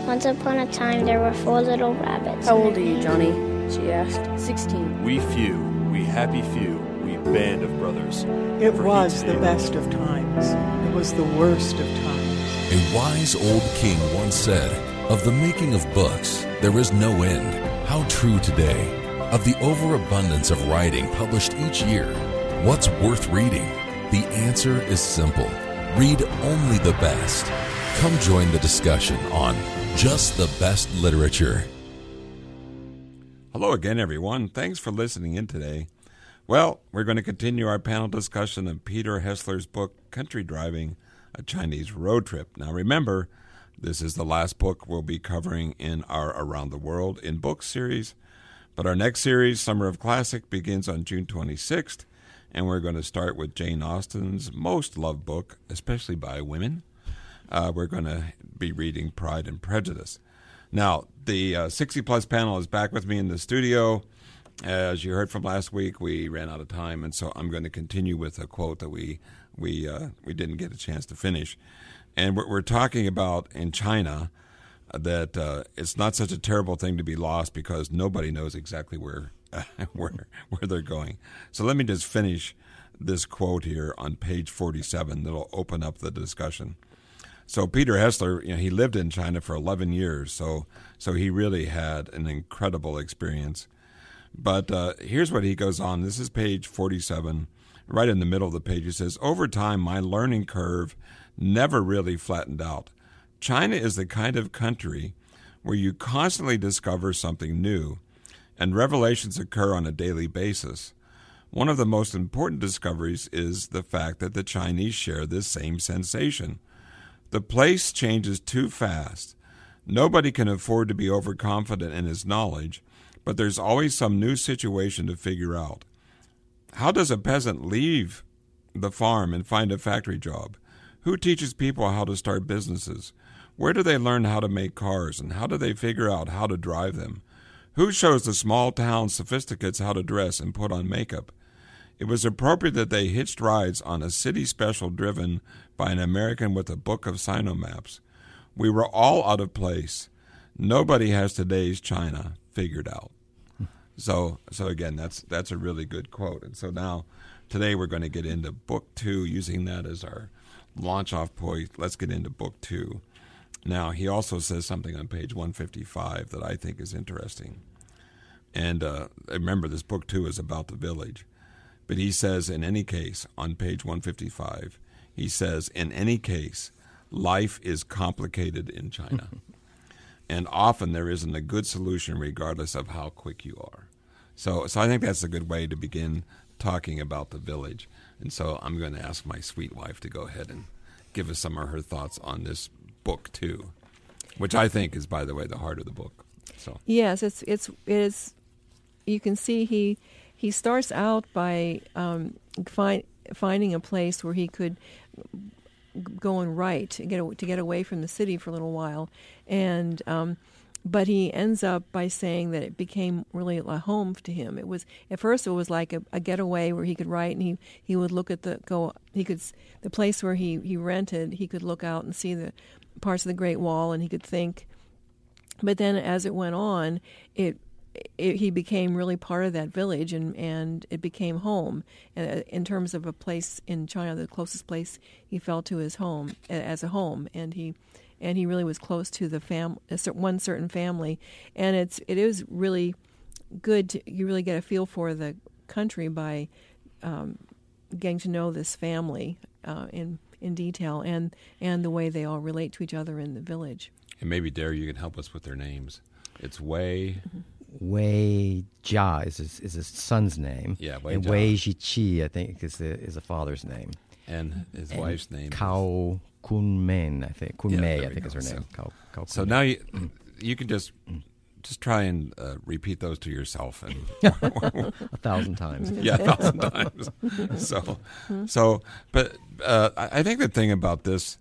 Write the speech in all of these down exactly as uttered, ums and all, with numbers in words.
Once upon a time, there were four little rabbits. How old are you, Johnny? She asked. Sixteen. We few, we happy few, we band of brothers. It For was each the day- best of times. It was the worst of times. A wise old king once said, "Of the making of books, there is no end." How true today. Of the overabundance of writing published each year, what's worth reading? The answer is simple. Read only the best. Come join the discussion on Just the Best Literature. Hello again, everyone. Thanks for listening in today. Well, we're going to continue our panel discussion of Peter Hessler's book, Country Driving, A Chinese Road Trip. Now, remember, this is the last book we'll be covering in our Around the World in Books series. But our next series, Summer of Classic, begins on June twenty-sixth, and we're going to start with Jane Austen's most loved book, especially by women. Uh, we're going to be reading Pride and Prejudice. Now, the uh, sixty-plus panel is back with me in the studio. As you heard from last week, we ran out of time, and so I'm going to continue with a quote that we we uh, we didn't get a chance to finish. And we're, we're talking about in China that uh, it's not such a terrible thing to be lost because nobody knows exactly where uh, where where they're going. So let me just finish this quote here on page forty-seven. That'll open up the discussion. So Peter Hessler, you know, he lived in China for eleven years, so so he really had an incredible experience. But uh, here's what he goes on. This is page forty-seven. Right in the middle of the page, he says, "Over time, my learning curve never really flattened out. China is the kind of country where you constantly discover something new, and revelations occur on a daily basis. One of the most important discoveries is the fact that the Chinese share this same sensation. The place changes too fast. Nobody can afford to be overconfident in his knowledge, but there's always some new situation to figure out. How does a peasant leave the farm and find a factory job? Who teaches people how to start businesses? Where do they learn how to make cars, and how do they figure out how to drive them? Who shows the small-town sophisticates how to dress and put on makeup? It was appropriate that they hitched rides on a city special driven by an American with a book of sino-maps. We were all out of place. Nobody has today's China figured out." So, so again, that's that's a really good quote. And so now, today we're going to get into book two, using that as our launch-off point. Let's get into book two. Now, he also says something on page one fifty-five that I think is interesting. And uh, remember, this book two is about the village. But he says, in any case, on page one fifty-five, he says, in any case, life is complicated in China. And often there isn't a good solution regardless of how quick you are. So so I think that's a good way to begin talking about the village. And so I'm going to ask my sweet wife to go ahead and give us some of her thoughts on this book too, which I think is, by the way, the heart of the book. So yes, it's it's it is. You can see he he starts out by um, find, finding a place where he could go and write to get to get away from the city for a little while, and um, but he ends up by saying that it became really a home to him. It was at first it was like a, a getaway where he could write, and he, he would look at the go he could the place where he, he rented. He could look out and see the parts of the Great Wall, and he could think. But then as it went on, it. It, he became really part of that village, and, and it became home. Uh, in terms of a place in China, the closest place he felt to his home as a home, and he and he really was close to the fam one certain family. And it's it is really good to you really get a feel for the country by um, getting to know this family uh, in in detail, and and the way they all relate to each other in the village. And maybe, Dare, you can help us with their names. It's Wei. Mm-hmm. Wei Jia is his, is his son's name. Yeah, Wei and Jia. Wei Zhiqi, I think, is the is the father's name. And his and wife's name Kao Kunmen, I think. Kun Yeah, Mei, there I we think go. is her So- name. Kao, Kao So Kun now Mei. you you can just just try and uh, repeat those to yourself, and a thousand times. yeah, a thousand times. So, so, but uh, I I think the thing about this,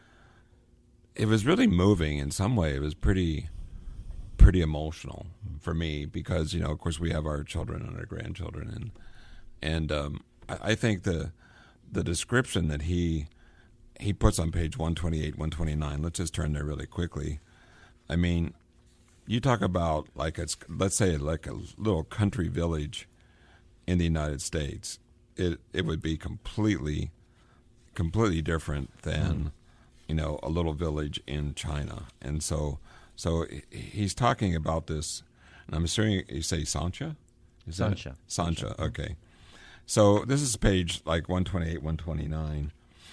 it was really moving in some way. It was pretty, pretty emotional for me because, you know, of course, we have our children and our grandchildren, and and um, I, I think the the description that he he puts on page one twenty-eight, one twenty-nine. Let's just turn there really quickly. I mean, you talk about like it's let's say like a little country village in the United States. It it would be completely completely different than mm. you know a little village in China. And so so he's talking about this. And I'm assuming you say Sancha? Is Sancha. That Sancha. Okay. So this is page like one twenty-eight, one twenty-nine,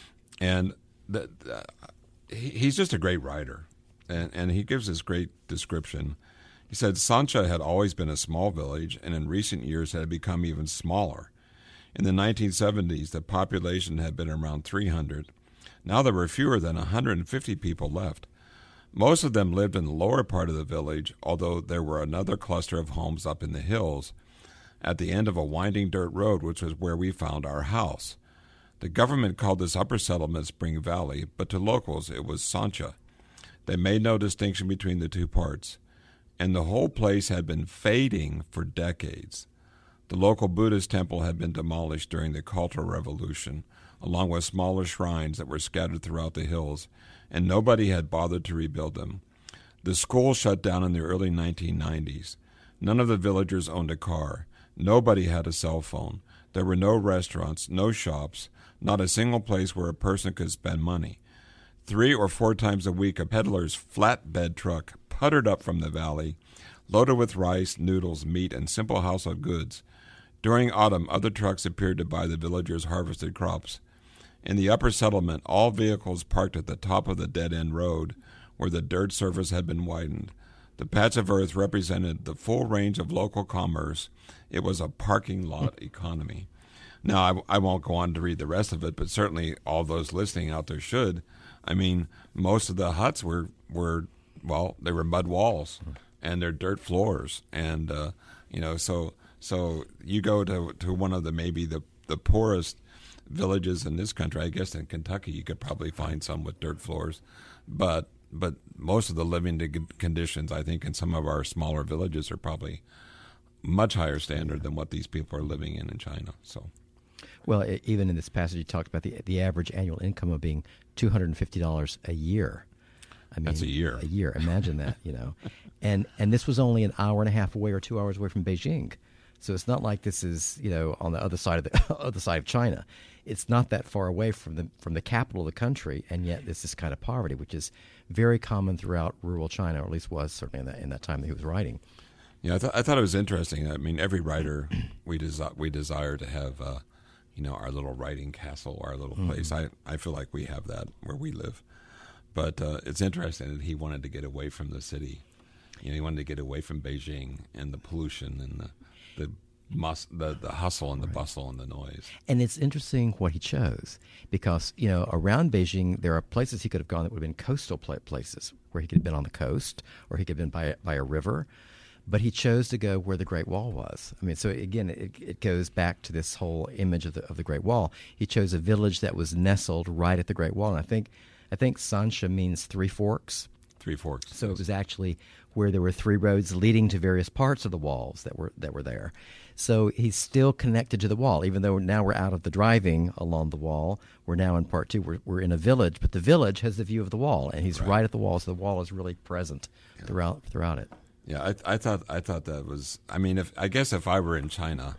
and the, the, he, he's just a great writer, and, and he gives this great description. He said Sancha had always been a small village, and in recent years had become even smaller. In the nineteen seventies, the population had been around three hundred. Now there were fewer than one hundred fifty people left. Most of them lived in the lower part of the village, although there were another cluster of homes up in the hills at the end of a winding dirt road, which was where we found our house. The government called this upper settlement Spring Valley, but to locals it was Sancha. They made no distinction between the two parts, and the whole place had been fading for decades. The local Buddhist temple had been demolished during the Cultural Revolution, along with smaller shrines that were scattered throughout the hills, and nobody had bothered to rebuild them. The school shut down in the early nineteen nineties. None of the villagers owned a car. Nobody had a cell phone. There were no restaurants, no shops, not a single place where a person could spend money. Three or four times a week, a peddler's flatbed truck puttered up from the valley, loaded with rice, noodles, meat, and simple household goods. During autumn, other trucks appeared to buy the villagers' harvested crops. In the upper settlement, all vehicles parked at the top of the dead-end road, where the dirt surface had been widened. The patch of earth represented the full range of local commerce. It was a parking lot economy. Now, I, I won't go on to read the rest of it, but certainly all those listening out there should. I mean, most of the huts were, were well, they were mud walls, and they're dirt floors. And, uh, you know, so so you go to, to one of the maybe the, the poorest villages in this country. I guess in Kentucky you could probably find some with dirt floors. But but most of the living conditions, I think, in some of our smaller villages are probably much higher standard than what these people are living in in China. So, well, it, even in this passage, you talked about the the average annual income of being two hundred and fifty dollars a year. I mean, that's a year. A year. Imagine that, you know, and and this was only an hour and a half away or two hours away from Beijing, so it's not like this is you know on the other side of the other side of China. It's not that far away from the from the capital of the country, and yet there's this kind of poverty, which is very common throughout rural China, or at least was certainly in that in that time that he was writing. Yeah, I, th- I thought it was interesting. I mean, every writer we desi- we desire to have, uh, you know, our little writing castle, our little mm-hmm. place. I, I feel like we have that where we live. But uh, it's interesting that he wanted to get away from the city. You know, he wanted to get away from Beijing and the pollution and the the mus- the, the hustle and the right. bustle and the noise. And it's interesting what he chose because, you know, around Beijing there are places he could have gone that would have been coastal places where he could have been on the coast or he could have been by, by a river. But he chose to go where the Great Wall was. I mean, so again, it, it goes back to this whole image of the of the Great Wall. He chose a village that was nestled right at the Great Wall. And I think I think Sancha means three forks. Three forks. So yes. It was actually where there were three roads leading to various parts of the walls that were that were there. So he's still connected to the wall, even though now we're out of the driving along the wall. We're now in part two. We're, we're in a village, but the village has the view of the wall, and he's right, right at the wall, so the wall is really present yeah. throughout throughout it. Yeah, I, I thought I thought that was. I mean, if I guess if I were in China,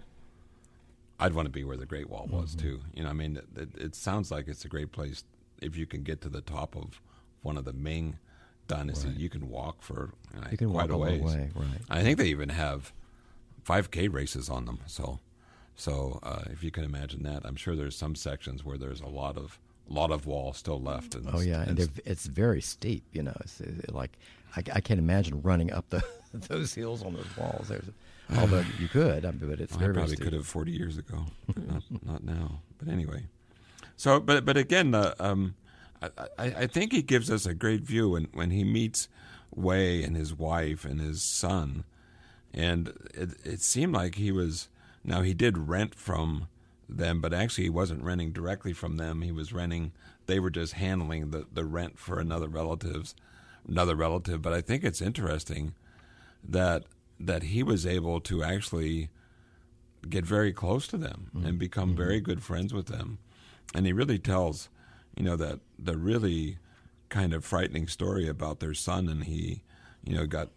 I'd want to be where the Great Wall was mm-hmm. too. You know, I mean, it, it sounds like it's a great place if you can get to the top of one of the Ming dynasty. Right. You can walk for you know, you can quite walk a ways. A way, right. I think they even have five K races on them. So, so uh, if you can imagine that, I'm sure there's some sections where there's a lot of lot of wall still left. And, oh yeah, and, and it's very steep. You know, it's, it's like I, I can't imagine running up the those hills on those walls. There's, although you could, I mean, but it's well, very, I probably very could have forty years ago, but not, not now. But anyway, so but but again, uh, um, I, I I think he gives us a great view when when he meets Wei and his wife and his son, and it it seemed like he was now he did rent from them, but actually he wasn't renting directly from them. He was renting. They were just handling the, the rent for another relative's another relative. But I think it's interesting that that he was able to actually get very close to them mm-hmm. and become mm-hmm. very good friends with them. And he really tells, you know, that the really kind of frightening story about their son. And he you know, got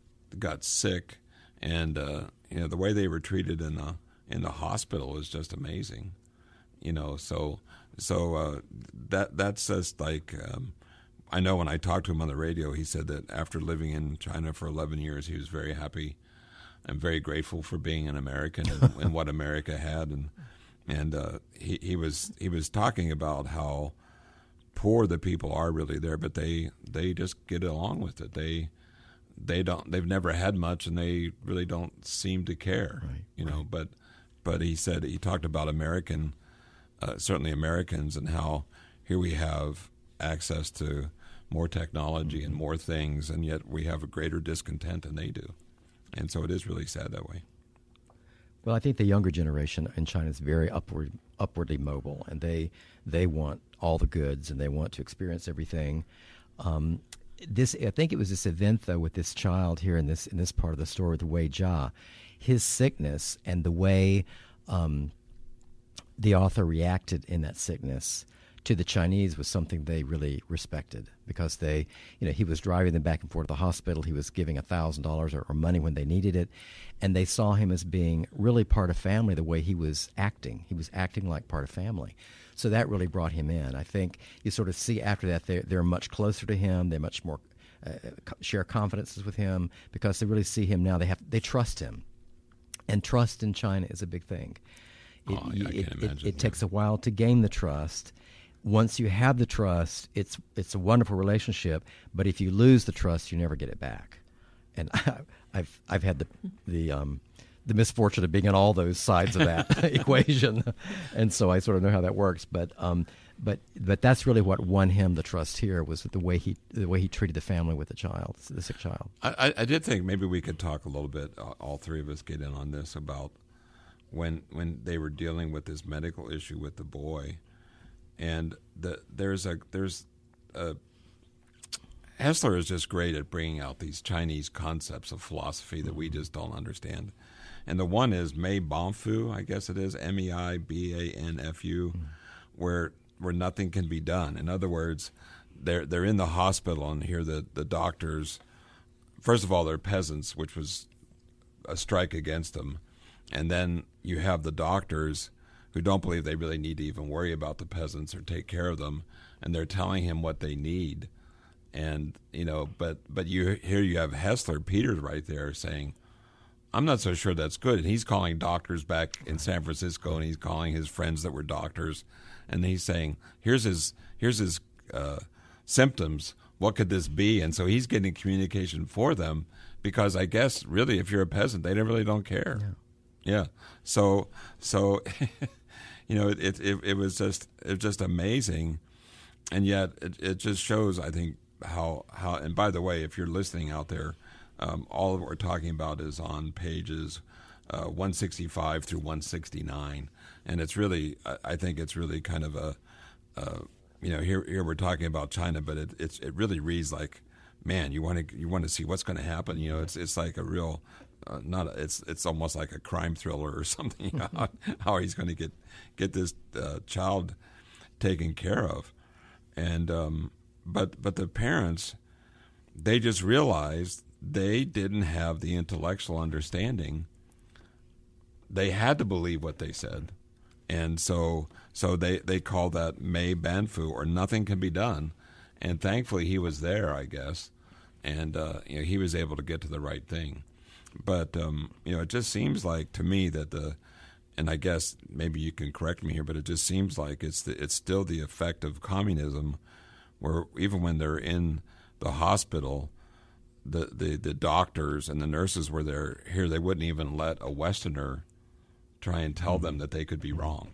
got sick, and uh, you know the way they were treated in the in the hospital is just amazing. You know, so so uh, that that's just like um, I know when I talked to him on the radio, he said that after living in China for eleven years, he was very happy and very grateful for being an American and, and what America had, and and uh, he he was he was talking about how poor the people are really there, but they they just get along with it. They they don't they've never had much, and they really don't seem to care. Right, you right. know, but but he said he talked about American. Uh, certainly Americans, and how here we have access to more technology and more things, and yet we have a greater discontent than they do. And so it is really sad that way. Well, I think the younger generation in China is very upward, upwardly mobile, and they they want all the goods, and they want to experience everything. Um, this, I think it was this event, though, with this child here in this in this part of the story, the Wei Jia, his sickness and the way um, the author reacted in that sickness to the Chinese was something they really respected, because they, you know, he was driving them back and forth to the hospital. He was giving a thousand dollars or money when they needed it, and they saw him as being really part of family. The way he was acting, he was acting like part of family. So that really brought him in. I think you sort of see after that they're they're much closer to him. They're much more uh, share confidences with him, because they really see him now. They have they trust him, and trust in China is a big thing. It, oh, yeah, I it, can it, imagine, it, yeah. it takes a while to gain the trust. Once you have the trust, it's it's a wonderful relationship. But if you lose the trust, you never get it back. And I, I've I've had the the um, the misfortune of being on all those sides of that equation, and so I sort of know how that works. But um, but but that's really what won him the trust here, was the way he the way he treated the family with the child, the sick child. I, I did think maybe we could talk a little bit, all three of us get in on this, about when when they were dealing with this medical issue with the boy, and the there's a there's a Hessler is just great at bringing out these Chinese concepts of philosophy that we just don't understand. And the one is Mei Banfu, I guess it is, M E I B A N F U, mm. where where nothing can be done. In other words, they're they're in the hospital, and here the, the doctors, first of all, they're peasants, which was a strike against them. And then you have the doctors who don't believe they really need to even worry about the peasants or take care of them, and they're telling him what they need. And, you know, but but you here you have Hessler, Peter's right there saying, I'm not so sure that's good. And he's calling doctors back in San Francisco, and he's calling his friends that were doctors, and he's saying, here's his here's his uh, symptoms. What could this be? And so he's getting communication for them, because I guess really if you're a peasant, they really don't care. Yeah. Yeah. So so you know, it, it it it was just it was just amazing, and yet it, it just shows, I think, how how. And by the way, if you're listening out there, um, all of what we're talking about is on pages uh, one sixty-five through one sixty-nine, and it's really, I, I think it's really kind of a, uh, you know, here here we're talking about China, but it it's it really reads like, man, you want to you want to see what's going to happen. You know, it's it's like a real. Uh, not a, it's it's almost like a crime thriller or something. You know, how, how he's going to get get this uh, child taken care of, and um, but but the parents, they just realized they didn't have the intellectual understanding. They had to believe what they said, and so so they they call that Mei Banfu, or nothing can be done, and thankfully he was there, I guess, and uh, you know, he was able to get to the right thing. But, um, you know, it just seems like to me that the, and I guess maybe you can correct me here, but it just seems like it's the, it's still the effect of communism, where even when they're in the hospital, the, the, the doctors and the nurses were there, here they wouldn't even let a Westerner try and tell them that they could be wrong.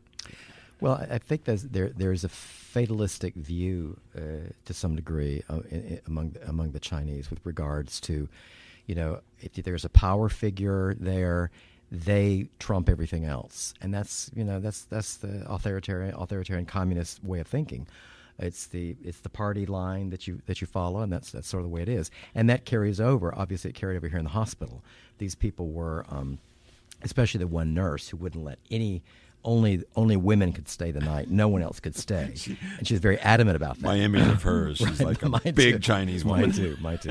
Well, I think there's, there there's a fatalistic view uh, to some degree uh, in, in, among among the Chinese with regards to, you know, if there's a power figure there, they trump everything else, and that's you know that's that's the authoritarian authoritarian communist way of thinking. It's the it's the party line that you that you follow, and that's that's sort of the way it is, and that carries over. Obviously, it carried over here in the hospital. These people were, um, especially the one nurse who wouldn't let any. Only only women could stay the night. No one else could stay, and she was very adamant about that. My image of her is she's right, like a big too. Chinese woman. Mine too, mine too.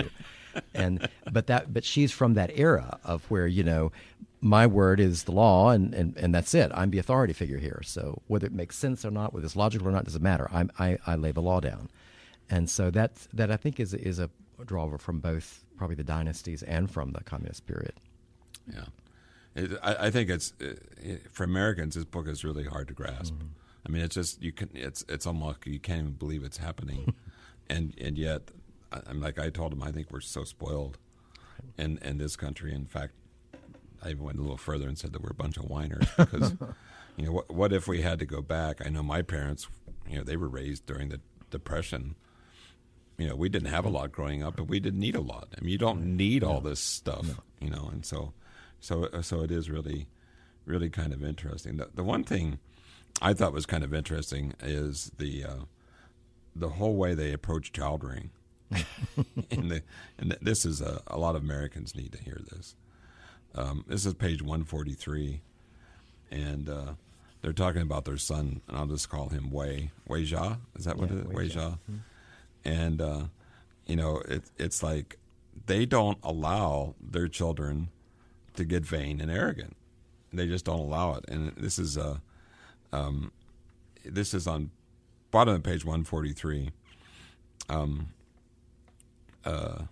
and but that but she's from that era of where, you know, my word is the law, and, and, and that's it. I'm the authority figure here. So whether it makes sense or not, whether it's logical or not, doesn't matter. I'm, I I lay the law down, and so that that I think is is a draw from both probably the dynasties and from the communist period. Yeah, it, I, I think it's it, for Americans. This book is really hard to grasp. Mm-hmm. I mean, it's just you can. It's it's almost you can't even believe it's happening, and and yet, I'm like I told him. I think we're so spoiled, in in this country. In fact, I even went a little further and said that we're a bunch of whiners because, you know, what what if we had to go back? I know my parents, you know, they were raised during the Depression. You know, we didn't have a lot growing up, but we didn't need a lot. I mean, you don't need all this stuff, no. you know, and so, so, so it is really, really kind of interesting. The, the one thing I thought was kind of interesting is the uh, the whole way they approach child rearing. and, the, and this is a, a lot of Americans need to hear this. Um, this is page one forty-three, and uh, they're talking about their son, and I'll just call him Wei Wei Jia. Is that what yeah, it is? Wei, Wei Jia. Jia. Mm-hmm. And uh, you know, it, it's like they don't allow their children to get vain and arrogant. They just don't allow it. And this is uh, um, this is on bottom of page one forty-three. Um, uh,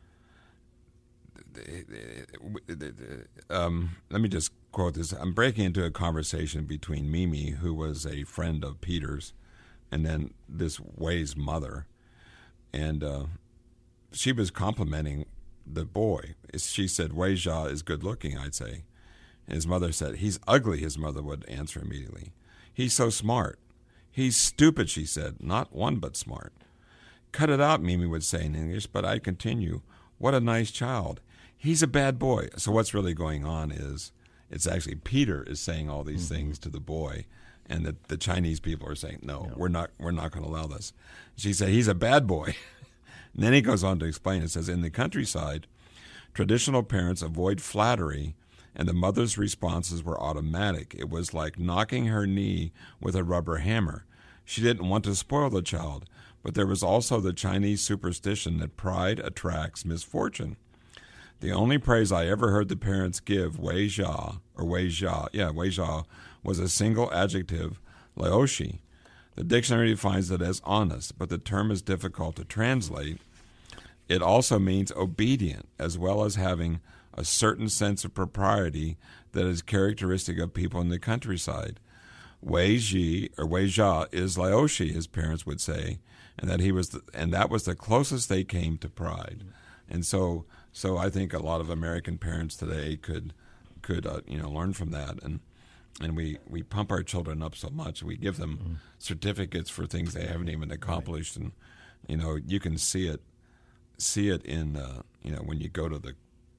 um, let me just quote this. I'm breaking into a conversation between Mimi, who was a friend of Peter's, and then this Wei's mother. And uh, she was complimenting the boy. She said, Wei Jia is good looking, I'd say. And his mother said, he's ugly, his mother would answer immediately. He's so smart. He's stupid, she said, not one but smart. Cut it out, Mimi would say in English, but I'd continue. What a nice child. He's a bad boy. So what's really going on is it's actually Peter is saying all these mm-hmm. things to the boy, and the, the Chinese people are saying, no, no. we're not we're not going to allow this. She said, he's a bad boy. And then he goes on to explain. It says, in the countryside, traditional parents avoid flattery, and the mother's responses were automatic. It was like knocking her knee with a rubber hammer. She didn't want to spoil the child, but there was also the Chinese superstition that pride attracts misfortune. The only praise I ever heard the parents give Wei Jia, or Wei Jia, yeah, Wei Jia, was a single adjective, laoshi. The dictionary defines it as honest, but the term is difficult to translate. It also means obedient, as well as having a certain sense of propriety that is characteristic of people in the countryside. Wei Ji, or Wei Jia, is laoshi, his parents would say, and that he was, the, and that was the closest they came to pride. And so, so I think a lot of American parents today could, could uh, you know, learn from that. And and we, we pump our children up so much. We give them mm-hmm. certificates for things they haven't even accomplished, right. And you know, you can see it, see it in uh, you know, when you go to the,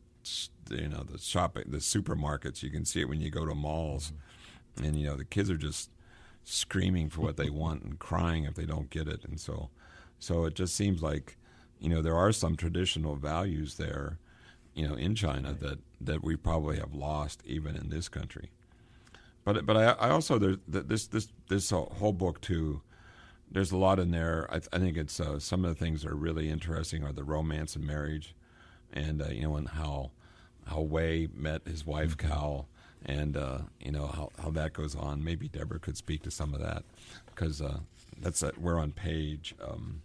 you know, the shopping, the supermarkets. You can see it when you go to malls, mm-hmm. and you know, the kids are just screaming for what they want and crying if they don't get it. And so, so it just seems like, you know, there are some traditional values there, you know, in China that, that we probably have lost even in this country. But but I, I also there's this this this whole book too. There's a lot in there. I, I think it's uh, some of the things that are really interesting are the romance and marriage, and uh, you know, and how how Wei met his wife Cal, and uh, you know how, how that goes on. Maybe Deborah could speak to some of that, because uh, that's uh, we're on page. Um,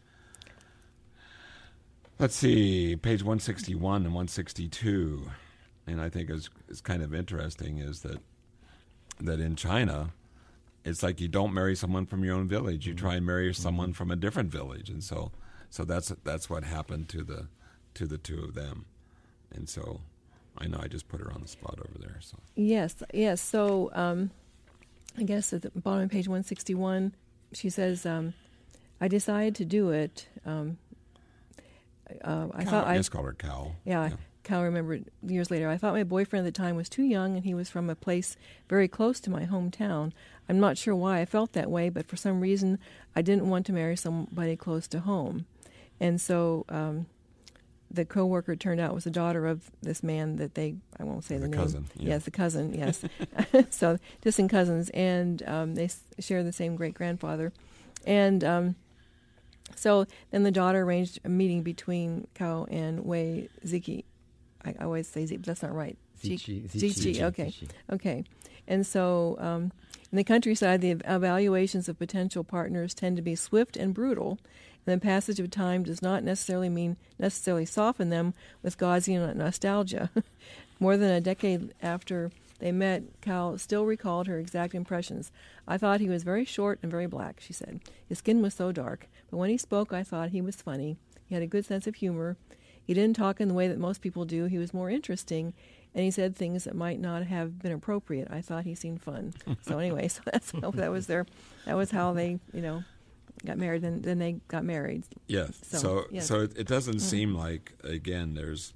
let's see, page one sixty-one and one sixty-two, and I think is is kind of interesting is that that in China, it's like you don't marry someone from your own village. You try and marry someone from a different village, and so so that's that's what happened to the to the two of them, and so. I know I just put her on the spot over there. So yes, yes. So um, I guess at the bottom of page one sixty-one, she says, um, "I decided to do it." Um, uh, I Cal, thought I just call her Cal. Yeah, yeah. Cal remembered years later. I thought my boyfriend at the time was too young, and he was from a place very close to my hometown. I'm not sure why I felt that way, but for some reason, I didn't want to marry somebody close to home, and so. Um, The co-worker turned out was the daughter of this man that they, I won't say the, the name. cousin. Yeah. Yes, the cousin, yes. So distant cousins, and um, they s- share the same great-grandfather. And um, So then the daughter arranged a meeting between Cao and Wei Ziki. I, I always say Ziki, but that's not right. Ziqi, Ziqi, Ziqi, okay. Ziqi. Okay. And so um, in the countryside, the evaluations of potential partners tend to be swift and brutal, and the passage of time does not necessarily mean necessarily soften them with gauzy nostalgia. More than a decade after they met, Cao still recalled her exact impressions. I thought he was very short and very black, she said. His skin was so dark, but when he spoke, I thought he was funny. He had a good sense of humor. He didn't talk in the way that most people do. He was more interesting, and he said things that might not have been appropriate. I thought he seemed fun. So anyway, so that's that was their that was how they you know got married. Then then they got married. Yes. So So yes. so it, it doesn't seem like, again, there's,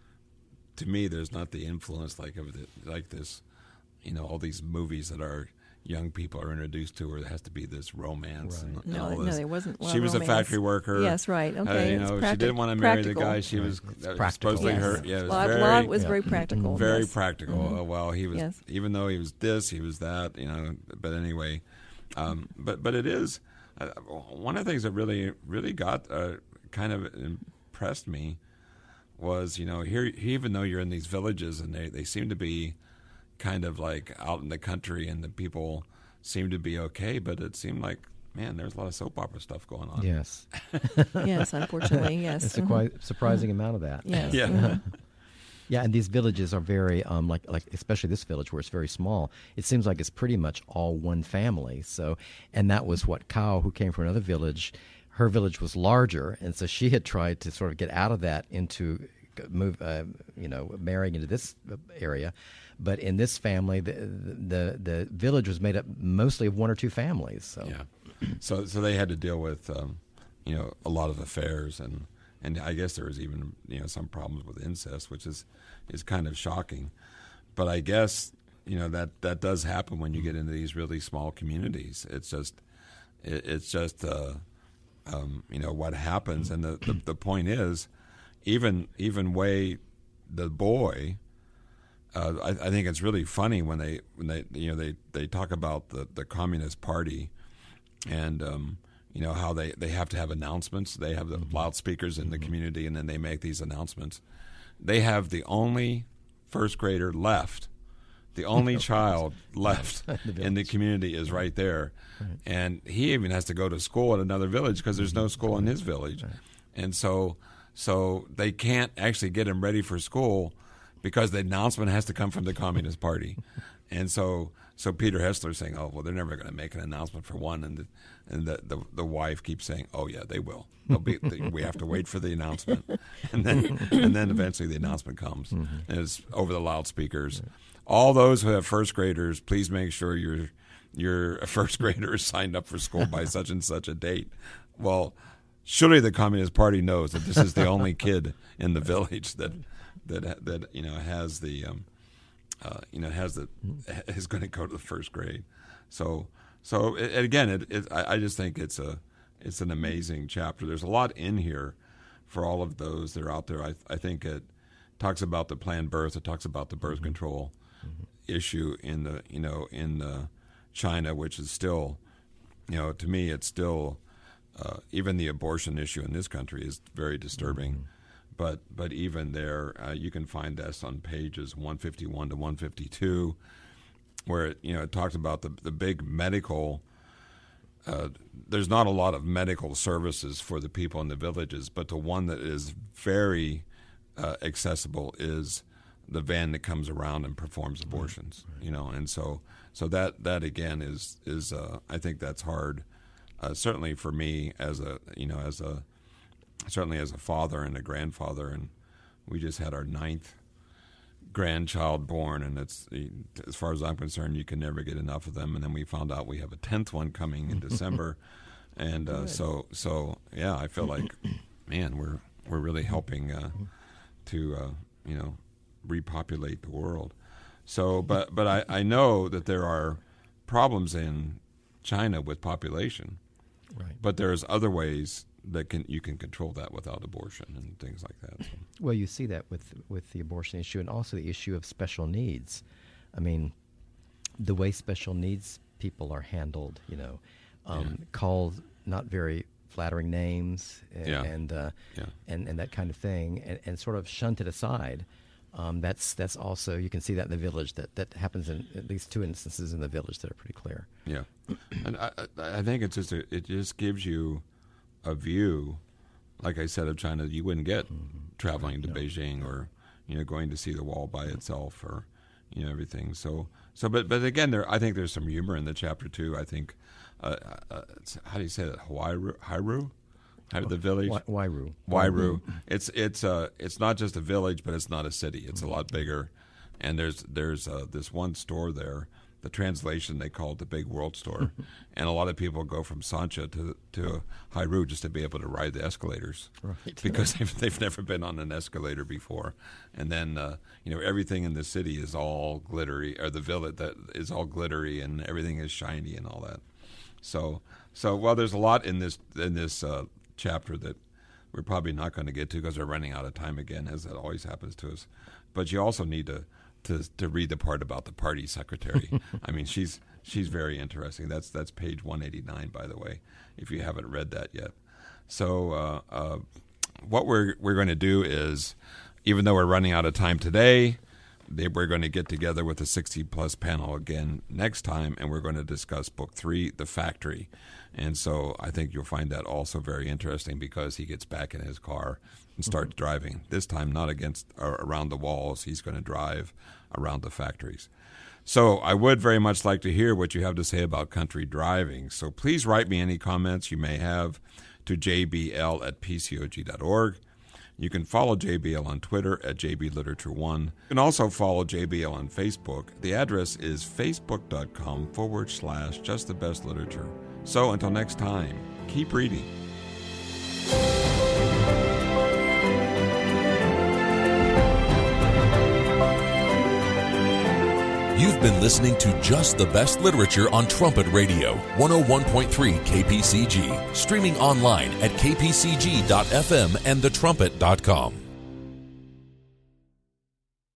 to me, there's not the influence like of the, like this, you know, all these movies that our young people are introduced to, where there has to be this romance and, and No, all no, this. there wasn't a lot She of was a romance. factory worker. Yes, right. Uh, Okay, you it's know, she practic- didn't want to marry the practical. guy. She was It's uh, practical. supposedly Yes. her. Yeah, it a was lot, very, a lot was yeah. very practical. very yes. practical. Mhm. Uh, well, he was, Yes. even though he was this, he was that. You know, but anyway, um, but but it is uh, one of the things that really really got uh, kind of impressed me was, you know, here even though you're in these villages and they, they seem to be kind of like out in the country and the people seem to be okay, but it seemed like, man, there's a lot of soap opera stuff going on. Yes. Yes, unfortunately, yes. It's a Mhm. quite surprising amount of that. Yes. Yeah. Mhm. Yeah, and these villages are very, um, like, like especially this village where it's very small. It seems like it's pretty much all one family. So, and that was what Cao, who came from another village, her village was larger, and so she had tried to sort of get out of that into move, uh, you know, marrying into this area. But in this family, the, the the village was made up mostly of one or two families. So Yeah. So so they had to deal with, um, you know, a lot of affairs, and, and I guess there was even, you know, some problems with incest, which is, is kind of shocking. But I guess, you know, that, that does happen when you get into these really small communities. It's just, it, it's just, uh, um, you know, what happens. And the, the, the point is, even even Wei, the boy, uh, I, I think it's really funny when they when they you know they, they talk about the, the Communist Party, and um, you know how they, they have to have announcements. They have the loudspeakers in the community, and then they make these announcements. They have the only first grader left. The only child left in the community is right there. Right. And he even has to go to school at another village because there's no school in his village. Right. And so so they can't actually get him ready for school because the announcement has to come from the Communist Party. And so so Peter Hessler's saying, oh, well, they're never going to make an announcement for one. And the, and the, the, the wife keeps saying, oh, yeah, they will. They'll be, they, we have to wait for the announcement. And then and then eventually the announcement comes. Mm-hmm. And it's over the loudspeakers. Right. All those who have first graders, please make sure your your first grader is signed up for school by such and such a date. Well, surely the Communist Party knows that this is the only kid in the village that that that you know has the um, uh, you know has the is going to go to the first grade. So so it, again, it, it, I, I just think it's a it's an amazing chapter. There's a lot in here for all of those that are out there. I I think it talks about the planned birth. It talks about the birth mm-hmm. control mm-hmm. issue in the you know in the China, which is still, you know, to me, it's still uh, even the abortion issue in this country is very disturbing. Mm-hmm. But but even there, uh, you can find this on pages one fifty-one to one fifty-two, where it, you know it talks about the the big medical. Uh, there's not a lot of medical services for the people in the villages, but the one that is very uh, accessible is the van that comes around and performs abortions. Right. You know, and so so that that again is is uh, I think that's hard. Uh, certainly for me as a you know as a certainly as a father and a grandfather, and we just had our ninth grandchild born, and it's as far as I'm concerned, you can never get enough of them. And then we found out we have a tenth one coming in December, and uh, so so yeah, I feel like man, we're we're really helping uh, to uh, you know repopulate the world. So, but but I, I know that there are problems in China with population, right. But there's other ways that can you can control that without abortion and things like that. So. Well, you see that with with the abortion issue, and also the issue of special needs. I mean, the way special needs people are handled, you know, um, yeah. called not very flattering names and Yeah. and, uh, Yeah. and and that kind of thing, and, and sort of shunt it aside. Um, that's that's also, you can see that in the village. That that happens in at least two instances in the village that are pretty clear. Yeah, and I, I I think it's just a, it just gives you a view, like I said, of China you wouldn't get Mm-hmm. traveling to Beijing or you know going to see the wall by itself or you know everything. So so but but again, there I think there's some humor in the chapter too. I think uh, uh, it's, how do you say that? Hairu, Hairu, How the village. Wai- Wairu. Wairu. It's it's uh it's not just a village, but it's not a city. It's a lot bigger, and there's there's uh, this one store there. The translation they call it the Big World Store, and a lot of people go from Sancha to to Hairu just to be able to ride the escalators, Right. because they've they've never been on an escalator before. And then uh, you know everything in the city is all glittery, or the village that is all glittery, and everything is shiny and all that. So so well, there's a lot in this in this uh, chapter that we're probably not going to get to because we're running out of time again, as that always happens to us. But you also need to. To, to read the part about the party secretary. I mean, she's she's very interesting. That's that's page one eighty-nine, by the way, if you haven't read that yet. So uh, uh, what we're we're going to do is, even though we're running out of time today, they, we're going to get together with the sixty plus panel again next time, and we're going to discuss book three, The Factory. And so I think you'll find that also very interesting because he gets back in his car and starts mm-hmm. driving. This time not against or around the walls. He's going to drive around the factories. So I would very much like to hear what you have to say about country driving. So please write me any comments you may have to j b l at p c o g dot org. You can follow J B L on Twitter at j b literature one. You can also follow J B L on Facebook. The address is facebook.com forward slash just the best literature. So until next time, keep reading. You've been listening to Just the Best Literature on Trumpet Radio, one oh one point three K P C G, streaming online at k p c g dot f m and the trumpet dot com.